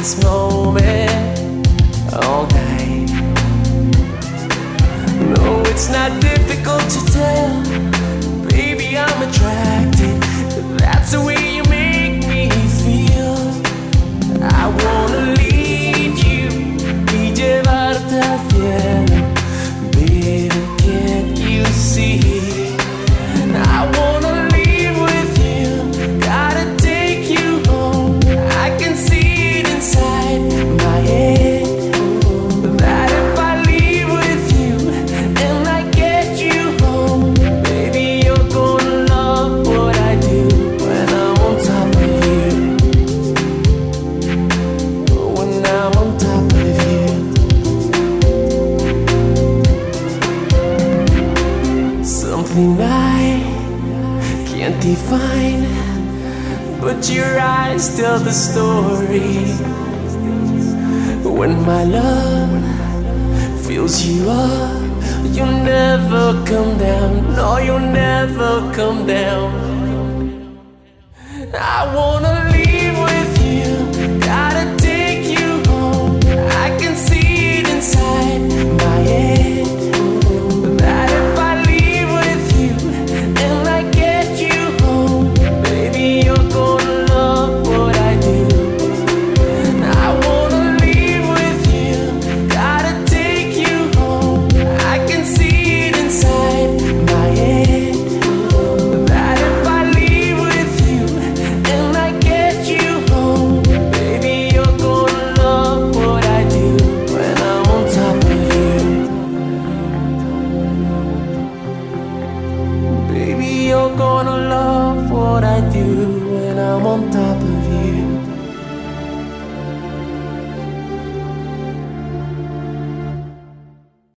this moment all night. No, it's not difficult to tell, baby, I'm attracted. That's the way you make me feel. I wanna lead you y llevarte al cielo. Baby, can't you see? I wanna leave with you, gotta take you home. I can see it inside my head, that if I leave with you and I get you home, baby, you're gonna love what I do when I'm on top of you. When I'm on top of you. Something I can't define, but your eyes tell the story. When my love fills you up, you'll never come down. No, you'll never come down. I wanna leave with you, gotta take you home. I can see it inside my head, that if I leave with you and I get you home, baby, you're gonna love what I do. I wanna leave with you, gotta take you home. I can see it inside my head, that if I leave with you and I get you home, baby, you're gonna love what I do when I'm on top of you. Baby, you're gonna love what I do.